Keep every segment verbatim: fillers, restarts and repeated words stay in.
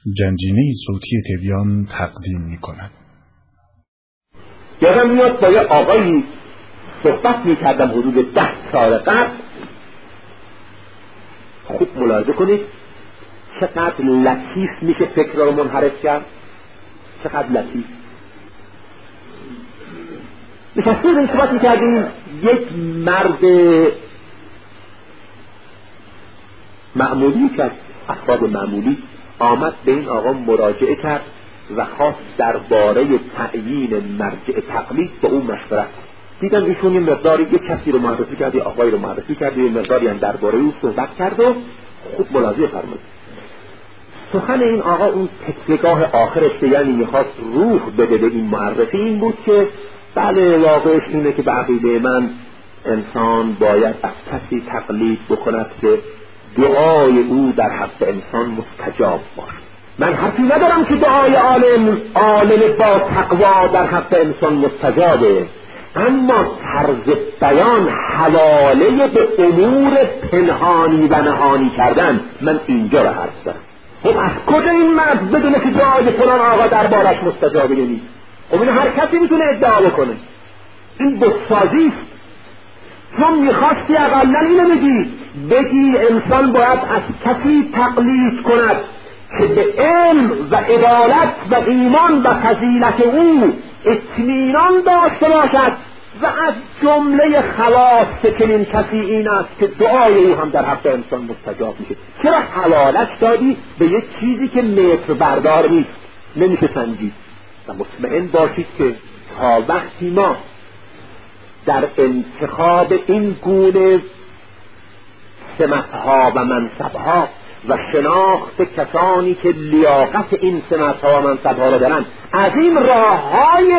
گنجینه صوتی تبیان تقدیم می کند. یادم میاد با یه آقایی صحبت می کردم حدود ده سال قبل. خوب ملاحظه کنید چقدر لطیف میشه فکر رو منحرف کرد، چقدر لطیف. نشسته بودیم صحبت میکردیم، یک مرد معمولی که از افراد معمولی آمد به این آقا مراجعه کرد و خواست درباره تعیین مرجع تقلید با اون مشورت. دیدم ایشون یه مقداری یه کسی رو معرفی کرد، یه آقایی رو معرفی کرد، یه مقداری هم درباره او صحبت کرد و خوب ملاحظه فرمود. سخن این آقا اون تکیه‌گاه آخرش که یعنی میخواست روح بده به این معرفی این بود که بله واقعش اینه که به عقیده من انسان باید از کسی تقلید بکند که دعای او در حق انسان مستجاب باشد. من حرفی ندارم که دعای عالم عالم با تقوا در حق انسان مستجابه، اما طرز بیان حواله به امور پنهانی و نهانی کردن من اینجا رو حرف دارم. خب از کجا این مرد بدونه که دعای فلان آقا دربارش مستجابه نیست؟ خب این هر کسی میتونه ادعا بکنه. این بتسازی است. چون میخواستی اقلا اینو بگی بگی انسان باید از کسی تقلید کند که به علم و عدالت و ایمان و فضیلت او اطمینان داشته باشد و از جمله خواص چنین کسی این است که دعای او هم در حق انسان مستجاب میشه. چرا حوالت دادی به یک چیزی که متر بردار نیست، نمیشه سنجید؟ و مطمئن باشید که تا وقتی ما در انتخاب این گونه سمتها و منصبها و شناخت کسانی که لیاقت این سمتها و منصبها را دارن از این راههای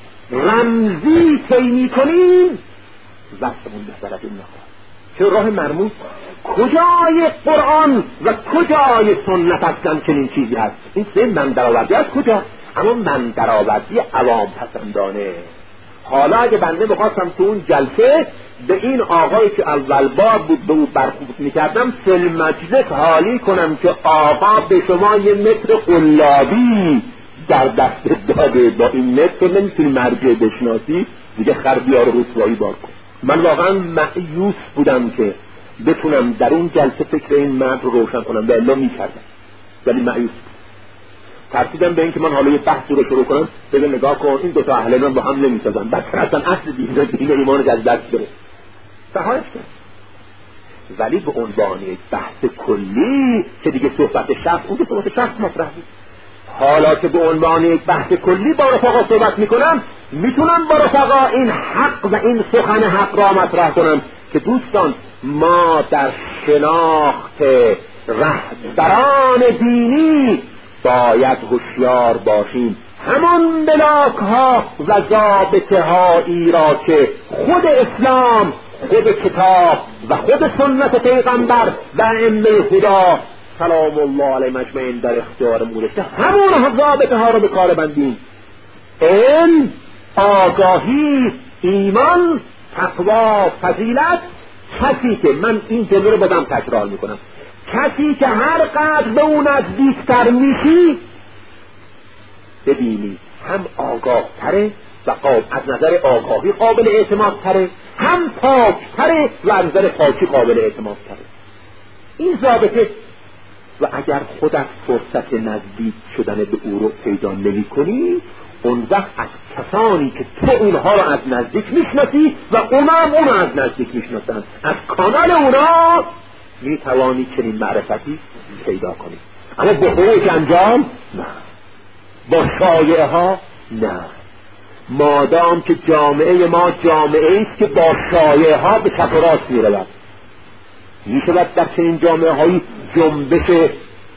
رمزی طی می‌کنیم، وقتمون بهتر از این نخواهد. چه راه مرموز؟ کجای قرآن و کجای سنت اصلا چنین چیزی هست؟ این سه من درآوردی از کجا؟ اما من درآوردی عوام پسندانه. حالا اگه بنده بخواستم تو اون جلسه به این آقایی که اول بار بود به او برخورد میکردم فل مجلس حالی کنم که آقا به شما یه متر قلابی در دست داده، با این متر نمیتونی مرجع بشناسی، دیگه خر بیار رسوایی بار کن. من واقعا مایوس بودم که بتونم در اون جلسه فکر این مرد رو روشن کنم، به الا میکردم ولی مایوس ترسیدم به این که من حالا یه بحثی رو شروع کنم بگم نگاه کن این دوتا اهل من با هم نمیسازن، بس اصلا اصل دین دین ایمان از دست بره. سهایش کرد. ولی به عنوان یک بحث کلی که دیگه صحبت شخص اون که صحبت شخص مطرح بود، حالا که به عنوان یک بحث کلی با رفقا صحبت میکنم میتونم با رفقا این حق و این سخن حق را مطرح کنم که دوستان ما در شناخت رهبران دینی باید هوشیار باشیم. همان بلاک ها و ضابطه هایی را که خود اسلام، خود کتاب و خود سنت پیغمبر و ائمه هدا سلام الله علیهم اجمعین در اختیار گذاشته، همون ضابطه ها رو به کار بندیم. علم، آگاهی، ایمان، تقوا، فضیلت. کسی که من این جمله رو بازم تکرار میکنم، کسی که هر قدر به اون نزدیکتر میشی ببینی هم آگاه تره و از نظر آگاهی قابل اعتماد تره، هم پاک تره و از نظر پاکی قابل اعتماد تره. این ضابطه. و اگر خودت فرصت نزدیک شدن به او رو پیدا نمی کنی، اون وقت از کسانی که تو اونها رو از نزدیک میشناسی و اونا هم اون از نزدیک میشناسن، از کانال اونا می توانی چنین معرفتی پیدا کنی. اما با خروج انجام نه، با شایعه ها نه. مادام که جامعه ما جامعه است که با شایعه ها به چپ و راست می رود، می شود در چنین جامعه هایی جنبش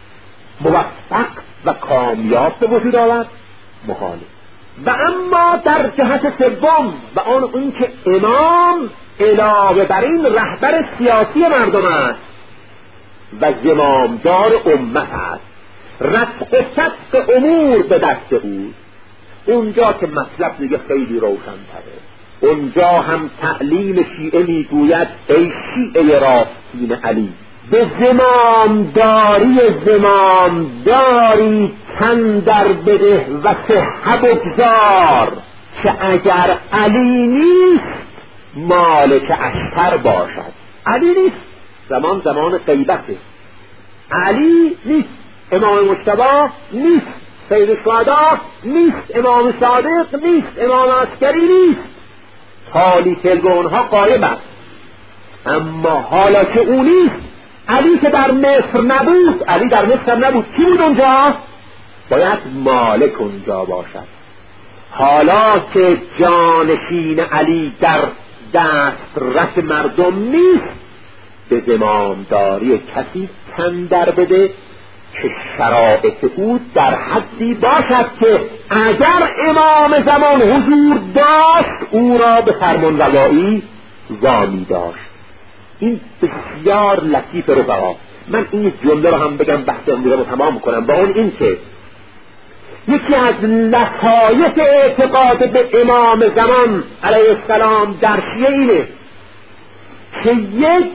موفق و کامیاب به وجود آورد؟ محاله. و اما در جهت سوم و آن اون که امام علاوه بر این رهبر سیاسی مردم است و زمامدار امت است، رفع و سبق امور به دست او، اونجا که مطلب دیگه خیلی روشن تره. اونجا هم تعلیم شیعه میگوید ای شیعه راستین علی، به زمامداری زمامداری تن در بده و صحه بگذار که اگر علی نیست مالک اشتر باشد. علی نیست، زمان زمان غیبته. علی نیست، امام مجتبی نیست، سید الشهدا نیست، امام صادق نیست، امام عسکری نیست، حالی که اونها غایب است. اما حالا که او نیست، علی که در مصر نبود، علی در مصر نبود، کی بود اونجا؟ باید مالک اونجا باشد. حالا که جانشین علی در دسترس مردم نیست، به زمامداری کسی تن در بده که شرایط او در حدی باشد که اگر امام زمان حضور داشت او را به فرمانروایی وامی داشت. این بسیار لطیف رفقا. من این جمله رو هم بگم بحث امروز رو تمام کنم با اون این که یکی از لطایف اعتقاد به امام زمان علیه السلام در شیعه اینه که یک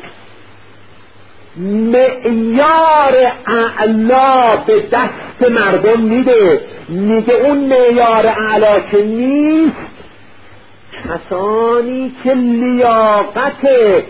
معیار اعلا به دست مردم میده، میگه اون معیار اعلا که نیست، کسانی که لیاقت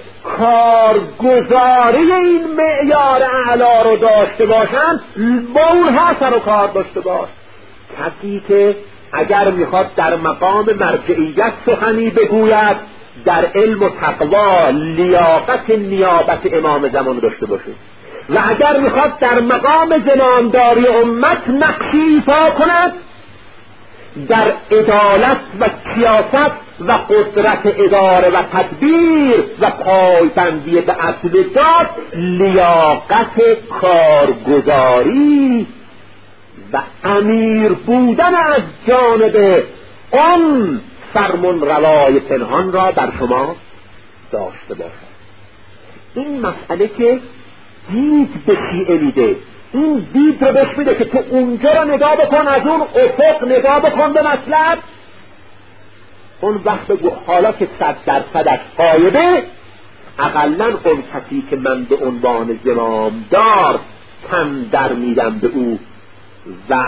کارگزاری این معیار اعلا رو داشته باشند با اونها سر و کار داشته باش. کسی که اگر میخواد در مقام مرجعیت سخنی بگوید در علم و تقوا لیاقت نیابت امام زمان داشته باشه و اگر میخواد در مقام زمامداری امت نقشی ایفا کند در عدالت و سیاست و قدرت اداره و تدبیر و پایبندی به اصل داد لیاقت کارگزاری و امیر بودن از جانب اون فرمان روای پنهان را در شما داشته باشد. این مسئله که دید به شیعه میده، این دید رو بهش میده که تو اونجا رو نگاه بکن، از اون افق نگاه بکن به مطلب. اون وقت بگو حالا که صد درصدش غایبه، اقلا اون کسی که من به عنوان زمامدار تن در میدم به او و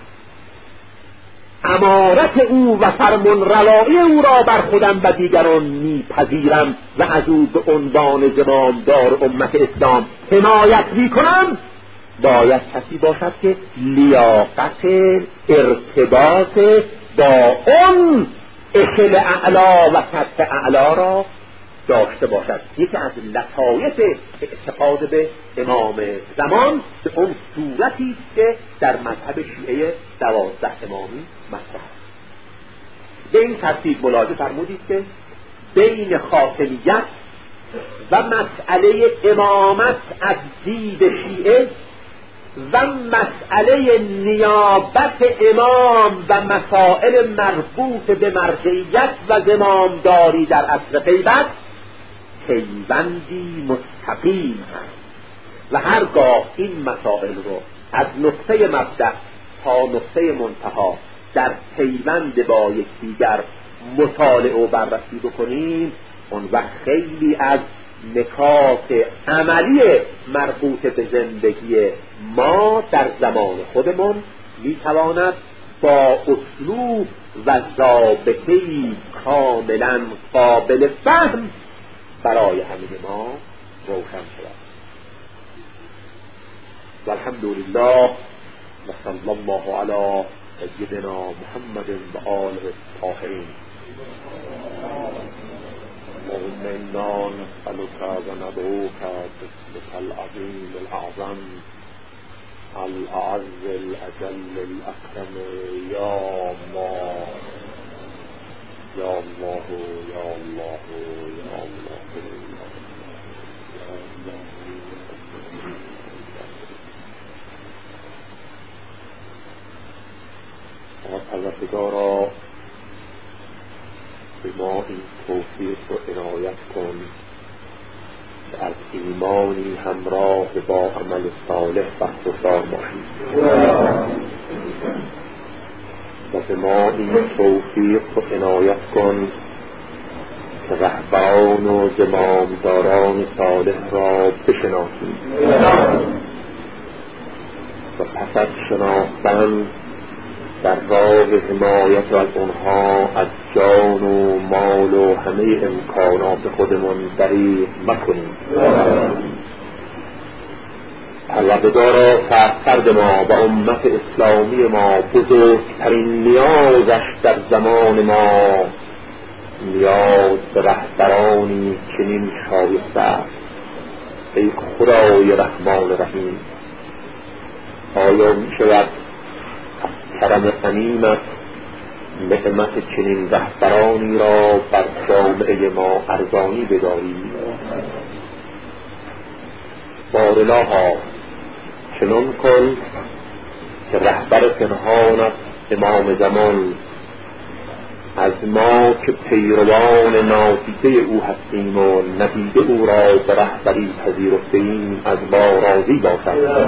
امارت او و فرمان روایی او را بر خودم و دیگران میپذیرم و از او به عنوان زمامدار امت اسلام حمایت میکنم، باید کسی باشد که لیاقت ارتباط با اون اشل اعلا و سطح اعلا را داشته باشد. یکی از لطایف اعتقاد به امام زمان به اون صورتی که در مذهب شیعه دوازده امامی مطرح است. به این ترتیب ملاحظه فرمودید که بین خاتمیت و مسئله امامت از دید شیعه و مسئله نیابت امام و مسائل مربوط به مرجعیت و زمامداری در عصر غیبت پیوندی مستقیم هست و هرگاه این مسائل رو از نقطه مبدأ تا نقطه منتها در پیوند با یکدیگر مطالعه و بررسی بکنیم، اون وقت خیلی از نکات عملی مربوط به زندگی ما در زمان خودمون میتواند با اسلوب و ضابطه‌ای کاملا قابل فهم برای همه ما روشن شود. و الحمدلله و صلی الله علی سیدنا محمد و آله الطاهرین. اللهم انا نسألك و ندعوك باسمك العظیم الاعظم الاعز الاجل الاکرم یا الله یا الله یا الله یا الله و پروردگارا به ما این توفیق و عنایت کن که از ایمانی همراه با عمل صالح بخشدار باشیم و به ما این توفیق و عنایت کن که رهبران و زمامداران صالح را بشناسیم و پس از شناختن در راه حمایت از اونها از جان و مال و همه امکانات خودمون دریغ مکنیم. پروردگارا فرزند ما و امت اسلامی ما بزرگترین نیازش در زمان ما نیاز به رهبرانی چنین شایسته است. ای خدای رحمان رحیم، آیا می شود کرم غنیمت نعمت چنین رهبرانی را بر جامعه ما ارزانی بداری؟ بارالها چنان کن که رهبر پنهانت امام زمان از ما که پیروان نادیده او هستیم و ندیده او را به رهبری پذیرفتیم از ما راضی باشد.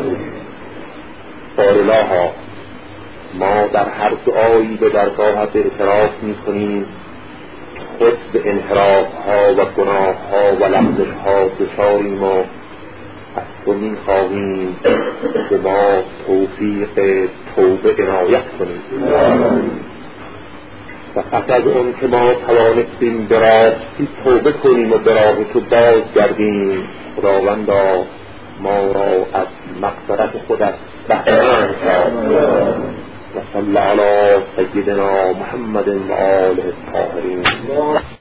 بارالها ما در هر دعایی به درگاهت اعتراف می کنیم خود به انحراف ها و گناه ها و لغزش ها دچاریم و از تو می خواهیم که ما توفیق توبه عنایت کنیم و پس از اون که ما توانستیم به راستی توبه کنیم و به راه تو باز گردیم، خداوندا ما را از مغفرت خودت بهره‌مند ساز. و صلی علی سیدنا محمد و آله الطاهرین.